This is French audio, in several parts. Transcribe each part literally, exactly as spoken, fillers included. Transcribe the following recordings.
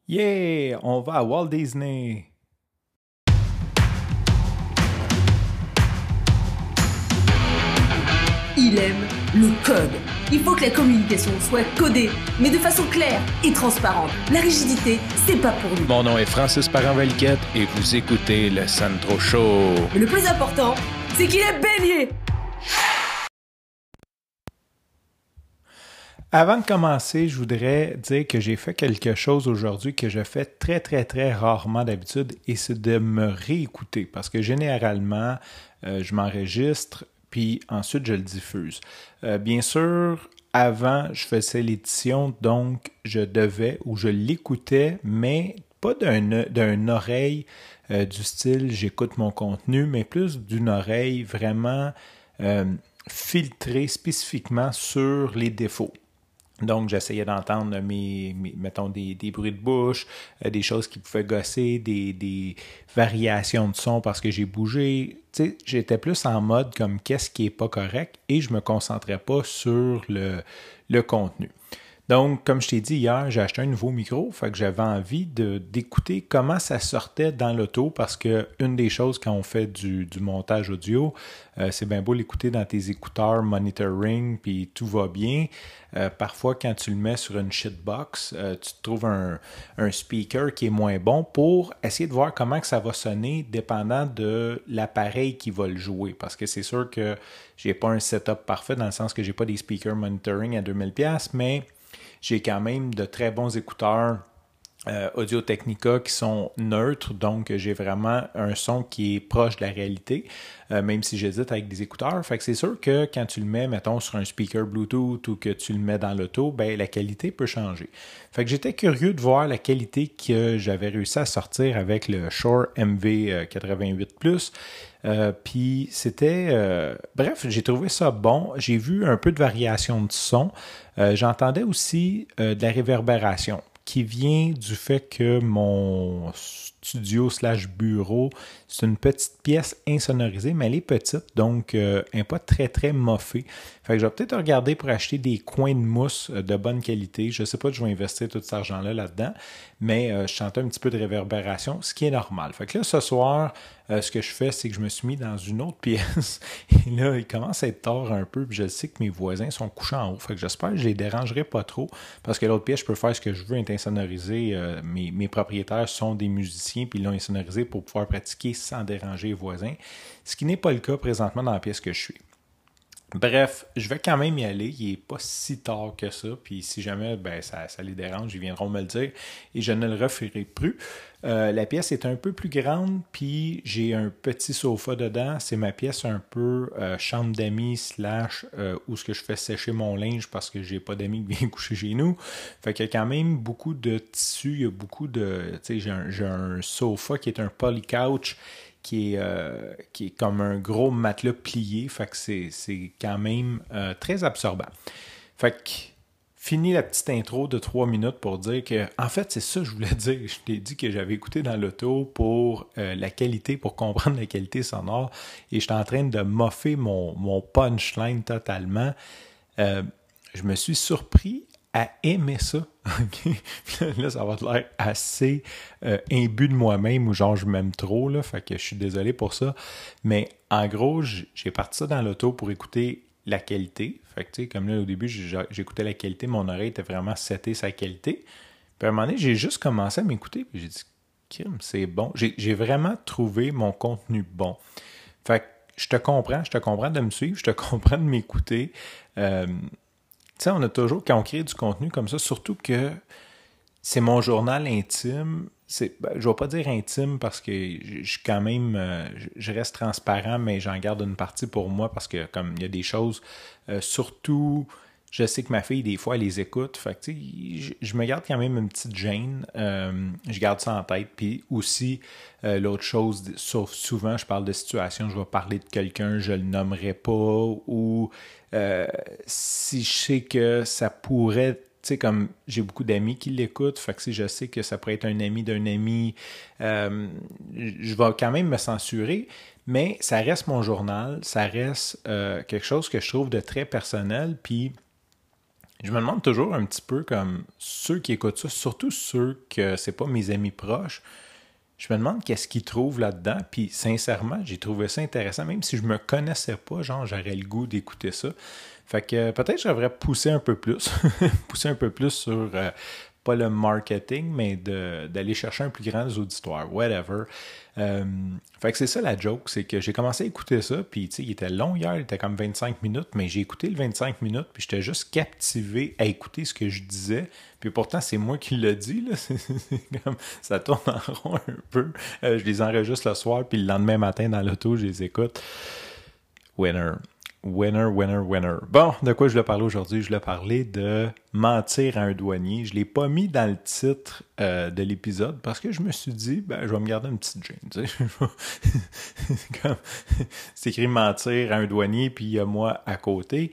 Yeah, on va à Walt Disney. Il aime le code. Il faut que la communication soit codée, mais de façon claire et transparente. La rigidité, c'est pas pour nous. Mon nom est Francis Parent-Valquette et vous écoutez le Sandro Show. Mais le plus important, c'est qu'il est bélier. Avant de commencer, je voudrais dire que j'ai fait quelque chose aujourd'hui que je fais très, très, très rarement d'habitude, et c'est de me réécouter. Parce que généralement, euh, je m'enregistre, puis ensuite je le diffuse. Euh, bien sûr, avant, je faisais l'édition, donc je devais ou je l'écoutais, mais pas d'un, d'une oreille euh, du style j'écoute mon contenu, mais plus d'une oreille vraiment euh, filtrée spécifiquement sur les défauts. Donc, j'essayais d'entendre mes, mes mettons, des, des bruits de bouche, euh, des choses qui pouvaient gosser, des, des variations de son parce que j'ai bougé. Tu sais, j'étais plus en mode comme qu'est-ce qui est pas correct et je me concentrais pas sur le, le contenu. Donc, comme je t'ai dit hier, j'ai acheté un nouveau micro, fait que j'avais envie de, d'écouter comment ça sortait dans l'auto parce que une des choses quand on fait du, du montage audio, euh, c'est bien beau l'écouter dans tes écouteurs monitoring puis tout va bien. Euh, parfois, quand tu le mets sur une shitbox, euh, tu te trouves un, un speaker qui est moins bon pour essayer de voir comment que ça va sonner dépendant de l'appareil qui va le jouer. Parce que c'est sûr que j'ai pas un setup parfait dans le sens que j'ai pas des speakers monitoring à deux mille dollars, mais j'ai quand même de très bons écouteurs euh, Audio-Technica qui sont neutres, donc j'ai vraiment un son qui est proche de la réalité, euh, même si j'hésite avec des écouteurs. Fait que c'est sûr que quand tu le mets, mettons, sur un speaker Bluetooth ou que tu le mets dans l'auto, ben la qualité peut changer. Fait que j'étais curieux de voir la qualité que j'avais réussi à sortir avec le Shure M V quatre-vingt-huit plus. Euh, puis c'était... Euh, bref, j'ai trouvé ça bon. J'ai vu un peu de variation de son. Euh, j'entendais aussi euh, de la réverbération qui vient du fait que mon studio slash bureau, c'est une petite pièce insonorisée, mais elle est petite, donc euh, elle n'est pas très très moffée. Fait que je vais peut-être regarder pour acheter des coins de mousse de bonne qualité. Je ne sais pas si je vais investir tout cet argent-là là-dedans, mais euh, je sentais un petit peu de réverbération, ce qui est normal. Fait que là, ce soir, euh, ce que je fais, c'est que je me suis mis dans une autre pièce. Et là, il commence à être tard un peu, puis je sais que mes voisins sont couchés en haut. Fait que j'espère que je les dérangerai pas trop, parce que l'autre pièce, je peux faire ce que je veux, être insonorisé. Euh, mes, mes propriétaires sont des musiciens, puis ils l'ont insonorisé pour pouvoir pratiquer sans déranger les voisins, ce qui n'est pas le cas présentement dans la pièce que je suis. Bref, je vais quand même y aller. Il n'est pas si tard que ça. Puis si jamais ben, ça, ça les dérange, ils viendront me le dire et je ne le referai plus. Euh, la pièce est un peu plus grande, puis j'ai un petit sofa dedans. C'est ma pièce un peu euh, chambre d'amis slash euh, où ce que je fais sécher mon linge parce que j'ai pas d'amis qui viennent coucher chez nous. Fait qu'il y a quand même beaucoup de tissu, il y a beaucoup de... Tu sais, j'ai un, j'ai un sofa qui est un polycouch qui est, euh, qui est comme un gros matelas plié. Fait que c'est, c'est quand même euh, très absorbant. Fait que, fini la petite intro de trois minutes pour dire que, en fait, c'est ça que je voulais dire. Je t'ai dit que j'avais écouté dans l'auto pour euh, la qualité, pour comprendre la qualité sonore, et j'étais en train de moffer mon, mon punchline totalement. Euh, je me suis surpris à aimer ça. Okay? Là, ça va te l'air assez euh, imbu de moi-même ou genre je m'aime trop, là, fait que je suis désolé pour ça. Mais en gros, j'ai parti ça dans l'auto pour écouter la qualité. Fait que tu sais, comme là au début, j'écoutais la qualité, mon oreille était vraiment setée sa qualité. Puis à un moment donné, j'ai juste commencé à m'écouter, puis j'ai dit, Kim, c'est bon. J'ai, j'ai vraiment trouvé mon contenu bon. Fait que je te comprends, je te comprends de me suivre, je te comprends de m'écouter. Euh, Tu sais, on a toujours, quand on crée du contenu comme ça, surtout que c'est mon journal intime, c'est, ben, je ne vais pas dire intime parce que je suis quand même, euh, je reste transparent, mais j'en garde une partie pour moi parce que comme il y a des choses, euh, surtout, je sais que ma fille, des fois, elle les écoute, fait que tu sais, je, je me garde quand même une petite gêne, euh, je garde ça en tête, puis aussi, euh, l'autre chose, sauf souvent, je parle de situation, je vais parler de quelqu'un, je le nommerai pas, ou euh, si je sais que ça pourrait, tu sais, comme j'ai beaucoup d'amis qui l'écoutent, fait que si je sais que ça pourrait être un ami d'un ami, euh, je vais quand même me censurer, mais ça reste mon journal, ça reste euh, quelque chose que je trouve de très personnel, puis je me demande toujours un petit peu comme ceux qui écoutent ça, surtout ceux que c'est pas mes amis proches, je me demande qu'est-ce qu'ils trouvent là-dedans, puis sincèrement, j'ai trouvé ça intéressant, même si je me connaissais pas, genre j'aurais le goût d'écouter ça. Fait que peut-être je devrais pousser un peu plus, pousser un peu plus sur, euh, pas le marketing, mais de, d'aller chercher un plus grand auditoire, whatever. Euh, fait que c'est ça la joke, c'est que j'ai commencé à écouter ça, puis tu sais, il était long hier, il était comme vingt-cinq minutes, mais j'ai écouté le vingt-cinq minutes, puis j'étais juste captivé à écouter ce que je disais, puis pourtant c'est moi qui l'ai dit, là. C'est, c'est comme, ça tourne en rond un peu. Euh, je les enregistre le soir, puis le lendemain matin dans l'auto, je les écoute. Winner. Winner, winner, winner. Bon, de quoi je voulais parler aujourd'hui? Je voulais parler de mentir à un douanier. Je ne l'ai pas mis dans le titre euh, de l'épisode parce que je me suis dit, ben, je vais me garder une petite gêne. Tu sais. Comme, c'est écrit mentir à un douanier, puis il y a moi à côté.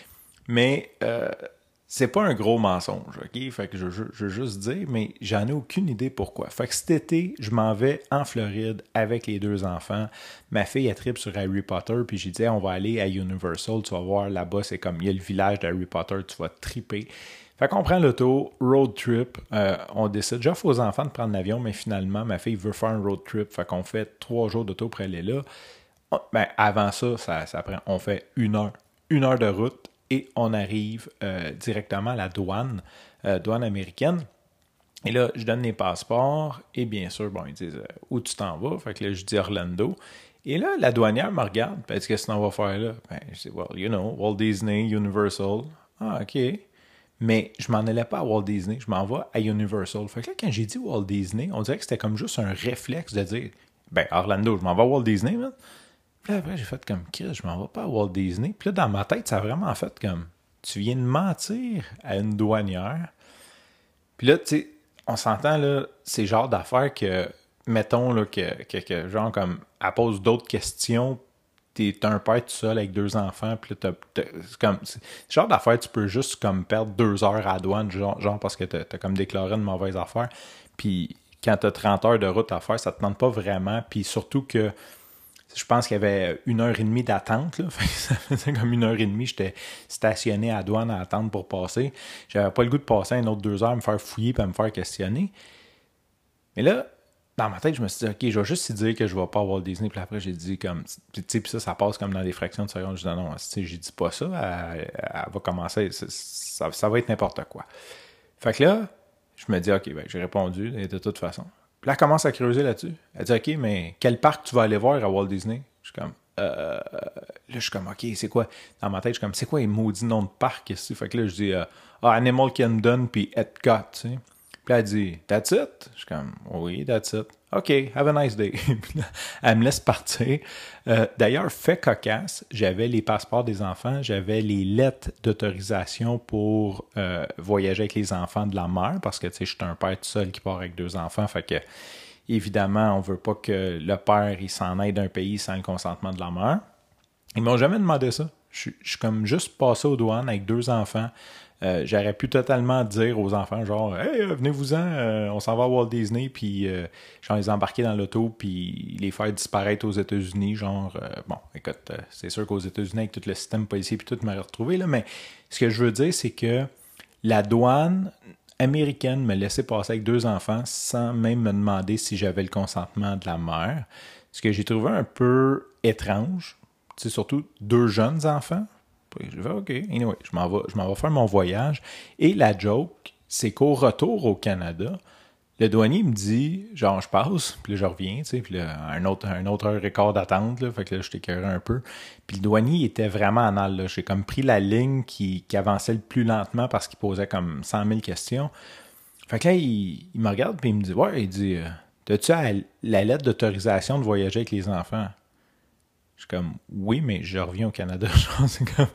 Mais euh, c'est pas un gros mensonge, OK? Fait que je, je, je veux juste dire, mais j'en ai aucune idée pourquoi. Fait que cet été, je m'en vais en Floride avec les deux enfants. Ma fille, elle tripe sur Harry Potter, puis j'ai dit, hey, on va aller à Universal, tu vas voir, là-bas, c'est comme, il y a le village d'Harry Potter, tu vas triper. Fait qu'on prend l'auto, road trip, euh, on décide, j'offre aux enfants de prendre l'avion, mais finalement, ma fille veut faire un road trip, fait qu'on fait trois jours d'auto pour aller là. Ben, avant ça, ça, ça prend, on fait une heure, une heure de route, et on arrive euh, directement à la douane, euh, douane américaine. Et là, je donne les passeports, et bien sûr, bon, ils disent euh, où tu t'en vas. Fait que là, je dis Orlando. Et là, la douanière me regarde, puis elle dit, qu'est-ce qu'on va faire là? Ben, je dis, well, you know, Walt Disney, Universal. Ah, OK. Mais je m'en allais pas à Walt Disney, je m'en vais à Universal. Fait que là, quand j'ai dit Walt Disney, on dirait que c'était comme juste un réflexe de dire, ben, Orlando, je m'en vais à Walt Disney, man. Puis là, après, j'ai fait comme, Chris, je m'en vais pas à Walt Disney. Puis là, dans ma tête, ça a vraiment fait comme, tu viens de mentir à une douanière. Puis là, tu sais, on s'entend, là, c'est le genre d'affaires que, mettons, là, que, que, que genre, comme, elle pose d'autres questions, t'es un père tout seul avec deux enfants, puis là, t'as, t'as, c'est comme, c'est le genre d'affaires, tu peux juste, comme, perdre deux heures à la douane, genre, genre parce que t'as, t'as comme déclaré une mauvaise affaire. Puis quand t'as trente heures de route à faire, ça te tente pas vraiment. Puis surtout que, je pense qu'il y avait une heure et demie d'attente, là. Ça faisait comme une heure et demie, j'étais stationné à la douane à attendre pour passer. J'avais pas le goût de passer un autre deux heures, me faire fouiller et me faire questionner. Mais là, dans ma tête, je me suis dit, OK, je vais juste dire que je vais pas à Walt Disney. Puis après, j'ai dit comme, tu sais, puis ça, ça passe comme dans des fractions de secondes. Je dis, non, non, tu sais, j'ai dit pas ça. Elle, elle va commencer, ça, ça va être n'importe quoi. Fait que là, je me dis, OK, ben, j'ai répondu de toute façon. Puis là, elle commence à creuser là-dessus. Elle dit, OK, mais quel parc tu vas aller voir à Walt Disney? Je suis comme, euh... Là, je suis comme, OK, c'est quoi? Dans ma tête, je suis comme, c'est quoi les maudits noms de parcs ici? Fait que là, je dis, euh, ah, Animal Kingdom puis Epcot, tu sais. Puis là, elle dit, that's it? Je suis comme, oui, that's it. OK, have a nice day. Puis là, elle me laisse partir. Euh, d'ailleurs, fait cocasse, j'avais les passeports des enfants, j'avais les lettres d'autorisation pour euh, voyager avec les enfants de la mère, parce que, tu sais, je suis un père tout seul qui part avec deux enfants, fait que, évidemment, on veut pas que le père, il s'en aille d'un pays sans le consentement de la mère. Ils m'ont jamais demandé ça. Je suis comme juste passé aux douanes avec deux enfants. Euh, j'aurais pu totalement dire aux enfants, genre, « Hey, euh, venez-vous-en, euh, on s'en va à Walt Disney, puis euh, genre les embarquer dans l'auto, puis les faire disparaître aux États-Unis, genre, euh, bon, écoute, euh, c'est sûr qu'aux États-Unis, avec tout le système policier, puis tout, m'aurait retrouvé, là, mais ce que je veux dire, c'est que la douane américaine me laissait passer avec deux enfants sans même me demander si j'avais le consentement de la mère, ce que j'ai trouvé un peu étrange, tu sais, surtout deux jeunes enfants. Je vais, OK, anyway, je m'en vais, je m'en vais faire mon voyage. Et la joke, c'est qu'au retour au Canada, le douanier me dit, genre, je passe, puis là, je reviens, tu sais, puis là, un autre, un autre heure et quart d'attente, là, fait que là, je t'écœurais un peu. Puis le douanier, il était vraiment en al, là. J'ai comme pris la ligne qui, qui avançait le plus lentement parce qu'il posait comme cent mille questions. Fait que là, il, il me regarde, puis il me dit, ouais, il dit, t'as-tu la, la lettre d'autorisation de voyager avec les enfants? Je suis comme, oui, mais je reviens au Canada. C'est comme,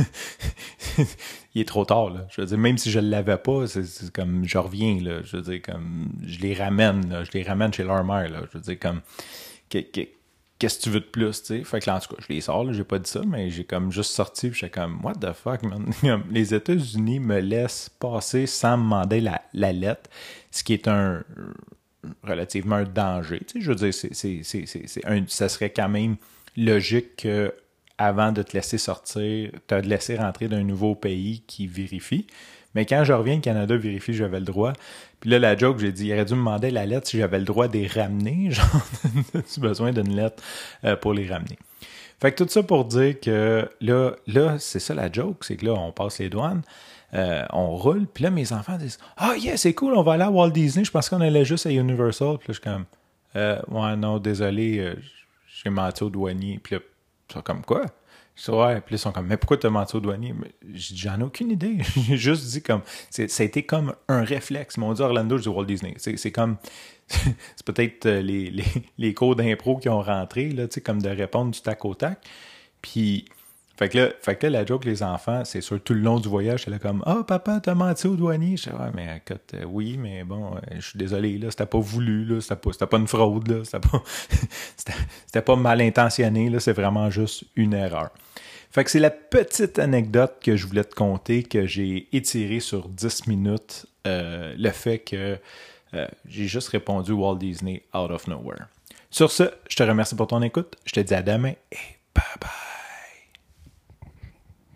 il est trop tard, là. Je veux dire, même si je ne l'avais pas, c'est, c'est comme, je reviens, là. Je veux dire, comme, je les ramène, là. Je les ramène chez leur mère, là. Je veux dire, comme, que, que, qu'est-ce que tu veux de plus, tu sais? Fait que là, en tout cas, je les sors, là. J'ai pas dit ça, mais j'ai comme juste sorti, puis j'étais comme, what the fuck, man? Les États-Unis me laissent passer sans me demander la, la lettre, ce qui est un, relativement un danger, tu sais. Je veux dire, c'est, c'est, c'est, c'est, c'est un, ça serait quand même logique qu'à avant de te laisser sortir, te laisser rentrer d'un nouveau pays qui vérifie. Mais quand je reviens, le Canada vérifie que j'avais le droit. Puis là, la joke, j'ai dit, il aurait dû me demander la lettre si j'avais le droit de les ramener. Genre, as-tu besoin d'une lettre euh, pour les ramener? Fait que tout ça pour dire que là, là c'est ça la joke, c'est que là, on passe les douanes, euh, on roule, puis là, mes enfants disent « Ah, yeah, c'est cool, on va aller à Walt Disney. Je pense qu'on allait juste à Universal. » Puis là, je suis comme euh, « Ouais, non, désolé, euh, j'ai menti au douanier. » Puis là, ils sont comme « Quoi? » Je dis, ouais, puis là, ils sont comme, mais pourquoi t'as menti au douanier? J'ai dit, j'en ai aucune idée. J'ai juste dit comme, c'est, ça a été comme un réflexe. Ils m'ont dit Orlando, je dis Walt Disney. C'est, c'est comme, c'est peut-être les, les, les cours d'impro qui ont rentré, là, tu sais, comme de répondre du tac au tac. Puis, fait que là, fait que là, la joke, les enfants, c'est sûr, tout le long du voyage, c'est là comme, ah, oh, papa, t'as menti au douanier. Je dis, ouais, mais écoute, euh, oui, mais bon, euh, je suis désolé, là, c'était pas voulu, là, c'était pas, c'était pas une fraude, là, c'était pas, c'était, c'était pas mal intentionné, là, c'est vraiment juste une erreur. Fait que c'est la petite anecdote que je voulais te conter, que j'ai étirée sur dix minutes, euh, le fait que euh, j'ai juste répondu Walt Disney out of nowhere. Sur ce, je te remercie pour ton écoute, je te dis à demain et bye bye.